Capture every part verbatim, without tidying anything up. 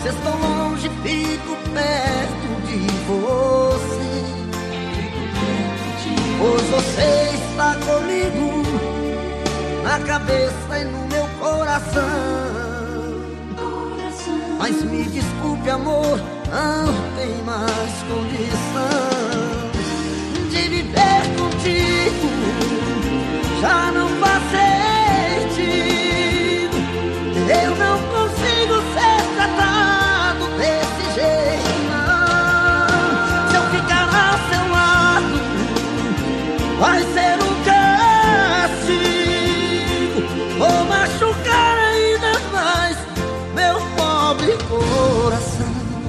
Se estou longe, fico perto de você, pois você está comigo, na cabeça e no meu coração. Mas me desculpe, amor, não tem mais condição de viver contigo. Já não faz sentido, eu não consigo ser tratado desse jeito, não. Se eu ficar ao seu lado, vai ser um castigo. Vou machucar ainda mais meu pobre coração.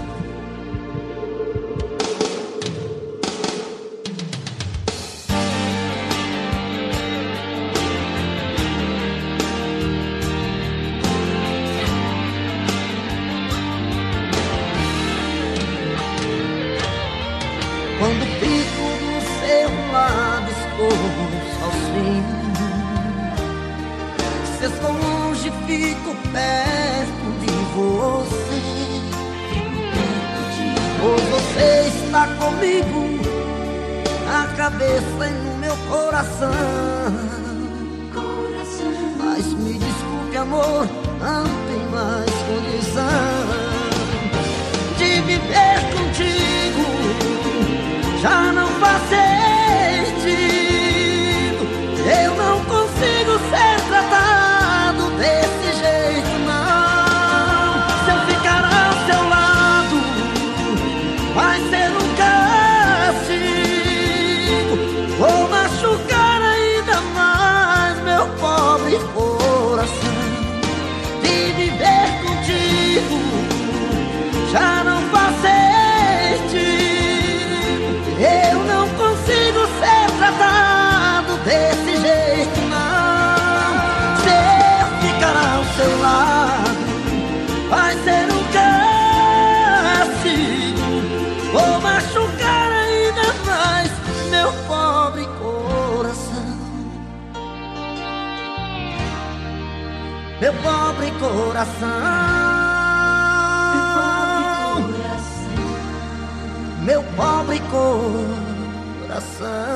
Quando fico do seu lado, estou sozinho. Se estou longe, fico perto de você, pois você está comigo, na cabeça e no meu coração. Mas me desculpe, amor, não tem mais condição de viver contigo. Já não faz sentido, eu não consigo ser tratado desse jeito, não. Se eu ficar ao seu lado, vai ser um castigo. Vou machucar ainda mais meu pobre coração. De viver contigo, já não faz sentido, eu não consigo ser tratado desse jeito, não. Se eu ficar ao seu lado, vai ser um castigo. Vou machucar ainda mais meu pobre coração. Meu pobre coração. Meu pobre coração.